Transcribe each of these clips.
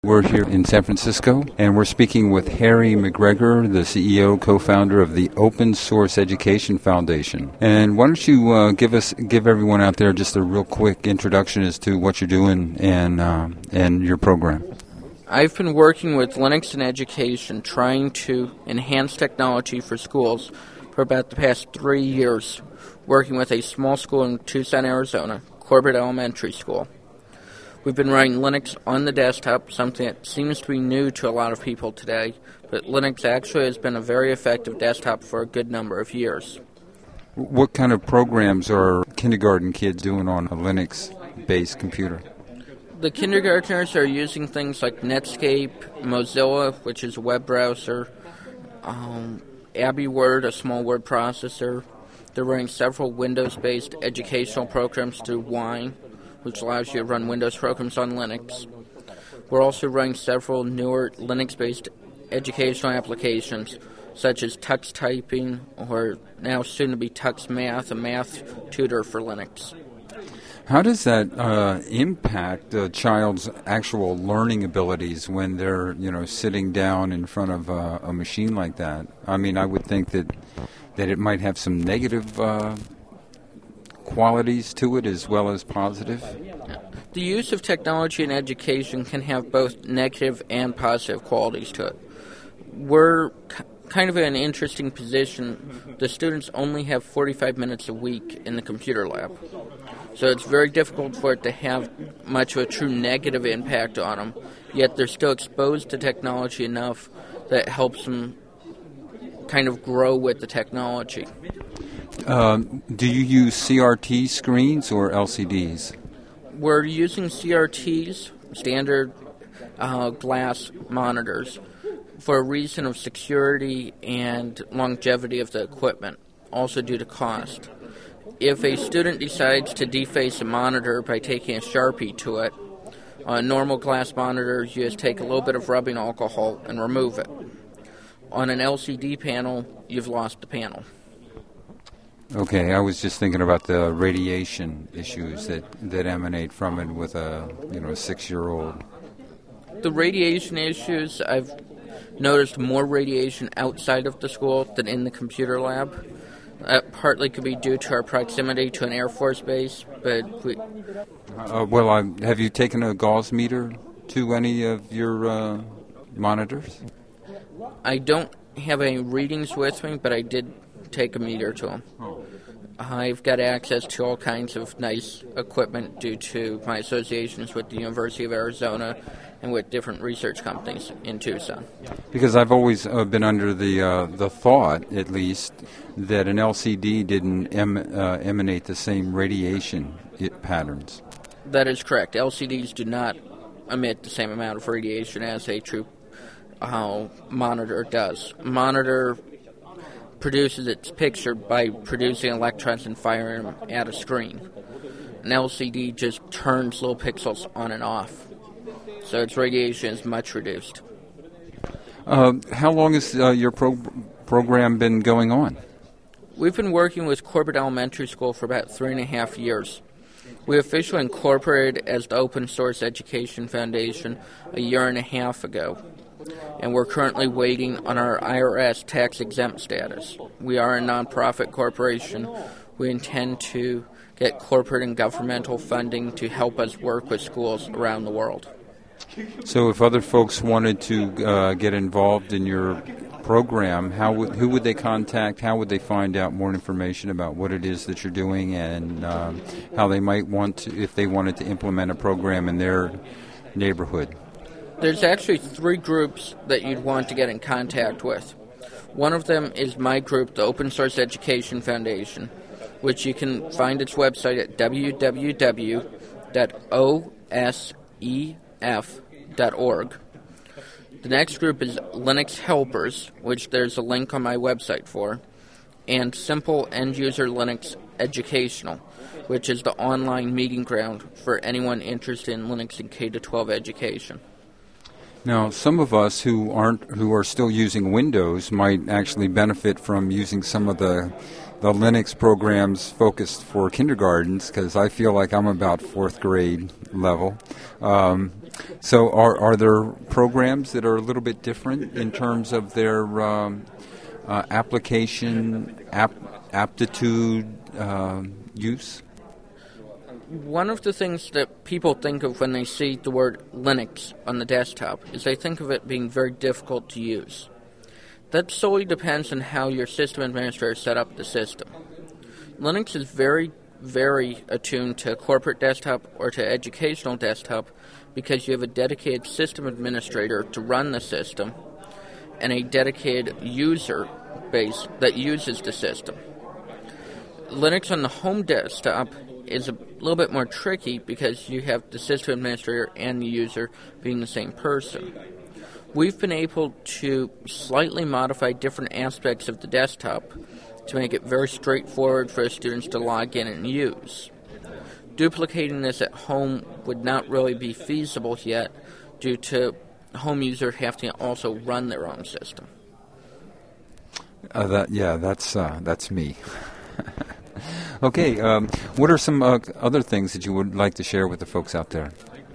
We're here in San Francisco, and we're speaking with Harry McGregor, the CEO, co-founder of the Open Source Education Foundation. And why don't you give everyone out there just a real quick introduction as to what you're doing and your program. I've been working with Linux in education, trying to enhance technology for schools for about the past 3 years, working with a small school in Tucson, Arizona, Corbett Elementary School. We've been running Linux on the desktop, something that seems to be new to a lot of people today, but Linux actually has been a very effective desktop for a good number of years. What kind of programs are kindergarten kids doing on a Linux-based computer? The kindergartners are using things like Netscape, Mozilla, which is a web browser, AbiWord, a small word processor. They're running several Windows-based educational programs through Wine, which allows you to run Windows programs on Linux. We're also running several newer Linux-based educational applications, such as Tux Typing, or now soon to be Tux Math, a math tutor for Linux. How does that impact a child's actual learning abilities when they're, sitting down in front of a machine like that? I mean, I would think that it might have some negative qualities to it as well as positive? The use of technology in education can have both negative and positive qualities to it. We're kind of in an interesting position. The students only have 45 minutes a week in the computer lab. So it's very difficult for it to have much of a true negative impact on them, yet they're still exposed to technology enough that helps them kind of grow with the technology. Do you use CRT screens or LCDs? We're using CRTs, standard glass monitors, for a reason of security and longevity of the equipment, also due to cost. If a student decides to deface a monitor by taking a Sharpie to it, on a normal glass monitor, you just take a little bit of rubbing alcohol and remove it. On an LCD panel, you've lost the panel. Okay, I was just thinking about the radiation issues that emanate from it with a 6-year-old. The radiation issues, I've noticed more radiation outside of the school than in the computer lab. That partly could be due to our proximity to an Air Force base, but have you taken a Gauss meter to any of your monitors? I don't have any readings with me, but I did take a meter to them. I've got access to all kinds of nice equipment due to my associations with the University of Arizona and with different research companies in Tucson. Because I've always been under the thought, at least, that an LCD didn't emanate the same radiation patterns. That is correct. LCDs do not emit the same amount of radiation as a true monitor does. Monitor produces its picture by producing electrons and firing them at a screen. An LCD just turns little pixels on and off, so its radiation is much reduced. How long has your program been going on? We've been working with Corbett Elementary School for about 3.5 years. We officially incorporated as the Open Source Education Foundation a 1.5 years ago, and we're currently waiting on our IRS tax-exempt status. We are a nonprofit corporation. We intend to get corporate and governmental funding to help us work with schools around the world. So if other folks wanted to get involved in your program, who would they contact? How would they find out more information about what it is that you're doing and how they might want to, if they wanted to implement a program in their neighborhood? There's actually 3 groups that you'd want to get in contact with. One of them is my group, the Open Source Education Foundation, which you can find its website at www.osef.org. The next group is Linux Helpers, which there's a link on my website for, and Simple End User Linux Educational, which is the online meeting ground for anyone interested in Linux and K-12 education. Now, some of us who are still using Windows might actually benefit from using some of the the Linux programs focused for kindergartens, because I feel like I'm about fourth grade level. So are there programs that are a little bit different in terms of their application, aptitude, use? One of the things that people think of when they see the word Linux on the desktop is they think of it being very difficult to use. That solely depends on how your system administrator set up the system. Linux is very, very attuned to corporate desktop or to educational desktop because you have a dedicated system administrator to run the system and a dedicated user base that uses the system. Linux on the home desktop is a little bit more tricky because you have the system administrator and the user being the same person. We've been able to slightly modify different aspects of the desktop to make it very straightforward for students to log in and use. Duplicating this at home would not really be feasible yet due to home users having to also run their own system. That's me. Okay, what are some other things that you would like to share with the folks out there?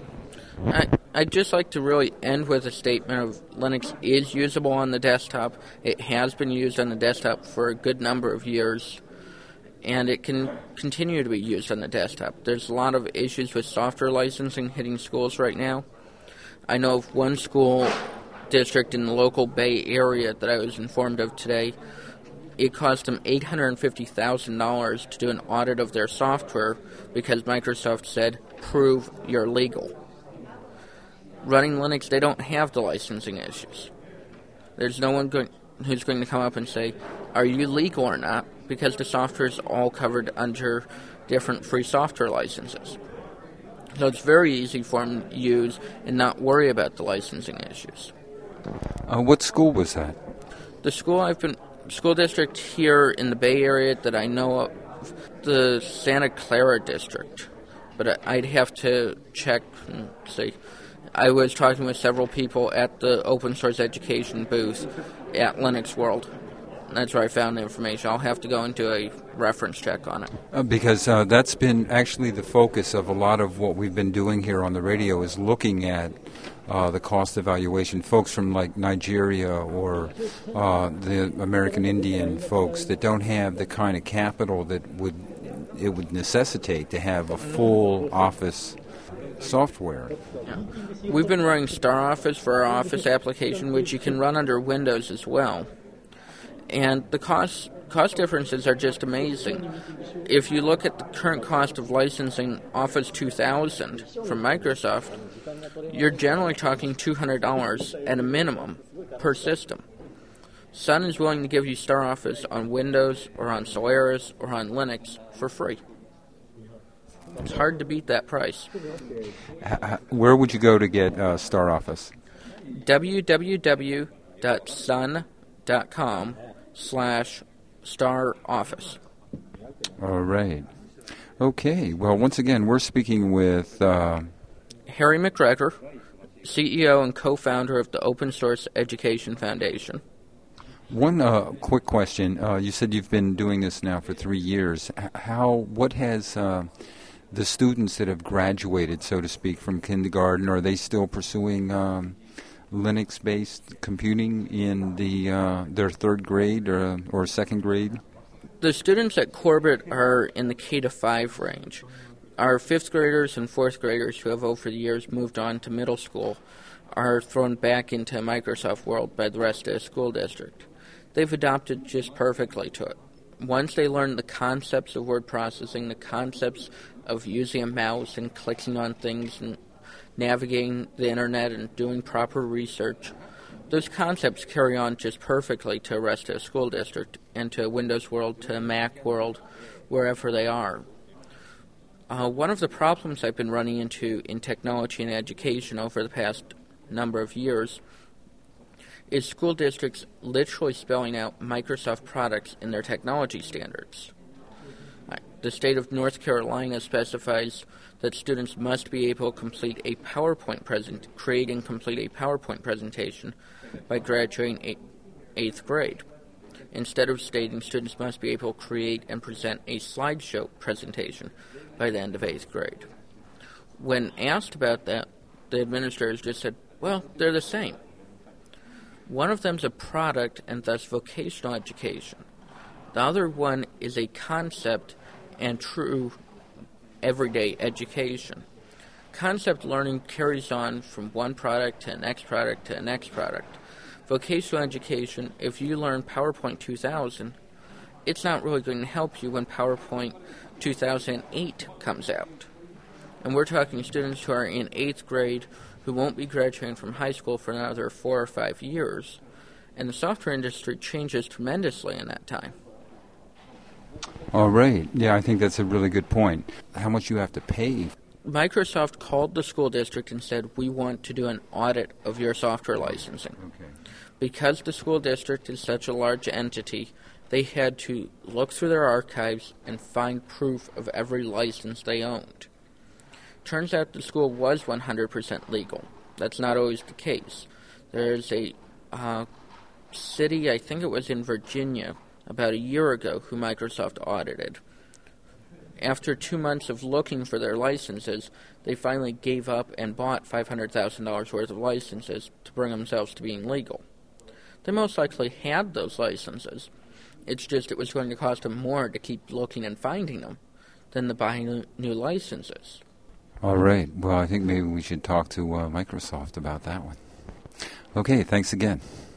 I'd just like to really end with a statement of Linux is usable on the desktop. It has been used on the desktop for a good number of years, and it can continue to be used on the desktop. There's a lot of issues with software licensing hitting schools right now. I know of one school district in the local Bay Area that I was informed of today. It cost them $850,000 to do an audit of their software because Microsoft said, prove you're legal. Running Linux, they don't have the licensing issues. There's no one who's going to come up and say, are you legal or not? Because the software is all covered under different free software licenses. So it's very easy for them to use and not worry about the licensing issues. What school was that? The school district here in the Bay Area that I know of, the Santa Clara district. But I'd have to check and see. I was talking with several people at the open source education booth at Linux World. That's where I found the information. I'll have to go into a reference check on it. Because that's been actually the focus of a lot of what we've been doing here on the radio is looking at the cost evaluation. Folks from like Nigeria or the American Indian folks that don't have the kind of capital that it would necessitate to have a full Office software. Yeah. We've been running StarOffice for our Office application, which you can run under Windows as well. And the cost differences are just amazing. If you look at the current cost of licensing Office 2000 from Microsoft, you're generally talking $200 at a minimum per system. Sun is willing to give you StarOffice on Windows or on Solaris or on Linux for free. It's hard to beat that price. Where would you go to get StarOffice? www.sun.com/StarOffice. All right. Okay. Well, once again, we're speaking with Harry McGregor, CEO and co-founder of the Open Source Education Foundation. One quick question. You said you've been doing this now for 3 years. What has the students that have graduated, so to speak, from kindergarten, are they still pursuing Linux-based computing in their third grade or second grade? The students at Corbett are in the K-5 range. Our fifth graders and fourth graders who have over the years moved on to middle school are thrown back into Microsoft World by the rest of the school district. They've adopted just perfectly to it. Once they learn the concepts of word processing, the concepts of using a mouse and clicking on things and navigating the internet and doing proper research, those concepts carry on just perfectly to the rest of the school district and to Windows World, to Mac World, wherever they are. One of the problems I've been running into in technology and education over the past number of years is school districts literally spelling out Microsoft products in their technology standards. The state of North Carolina specifies that students must be able to create and complete a PowerPoint presentation by graduating 8th grade. Instead of stating students must be able to create and present a slideshow presentation by the end of 8th grade. When asked about that, the administrators just said, well, they're the same. One of them's a product and thus vocational education. The other one is a concept and true everyday education. Concept learning carries on from one product to the next product to the next product. Vocational education, if you learn PowerPoint 2000, it's not really going to help you when PowerPoint 2008 comes out. And we're talking students who are in 8th grade who won't be graduating from high school for another 4 or 5 years. And the software industry changes tremendously in that time. All right. Yeah, I think that's a really good point. How much you have to pay? Microsoft called the school district and said, we want to do an audit of your software licensing. Okay. Because the school district is such a large entity, they had to look through their archives and find proof of every license they owned. Turns out the school was 100% legal. That's not always the case. There's a city, I think it was in Virginia, about a year ago, who Microsoft audited. After 2 months of looking for their licenses, they finally gave up and bought $500,000 worth of licenses to bring themselves to being legal. They most likely had those licenses. It's just it was going to cost them more to keep looking and finding them than to buy new licenses. All right. Well, I think maybe we should talk to Microsoft about that one. Okay, thanks again.